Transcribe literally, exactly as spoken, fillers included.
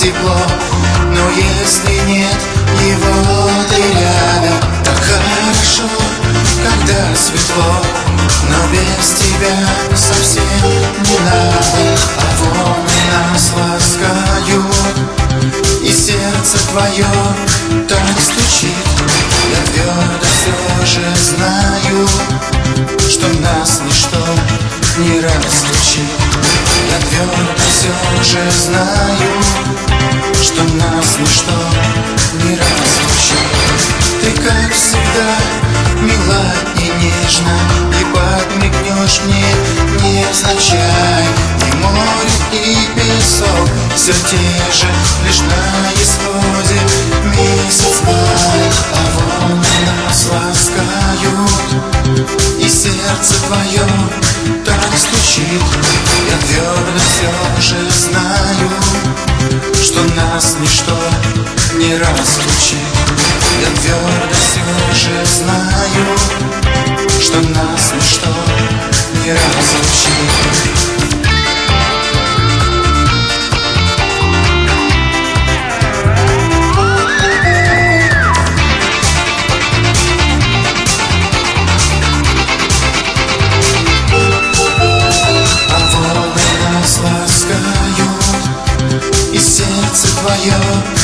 тепло. Но если нет его, ты рядом. Так хорошо, когда светло, но без тебя совсем не надо. А волны нас ласкают, и сердце твое так стучит. Я твердо все же знаю, что нас ничто не разлучит. Я твердо все же знаю, что нас ничто не разлучит. Ты, как всегда, мила и нежна, и подмигнешь мне невзначай. И море, и песок все те же, лишь на исходе месяц май. А волны нас ласкают, и сердце твое так стучит. Я твердо все же знаю, что нас ничто не разлучит. Я твердо все же знаю, что нас ничто не разлучит. И сердце твое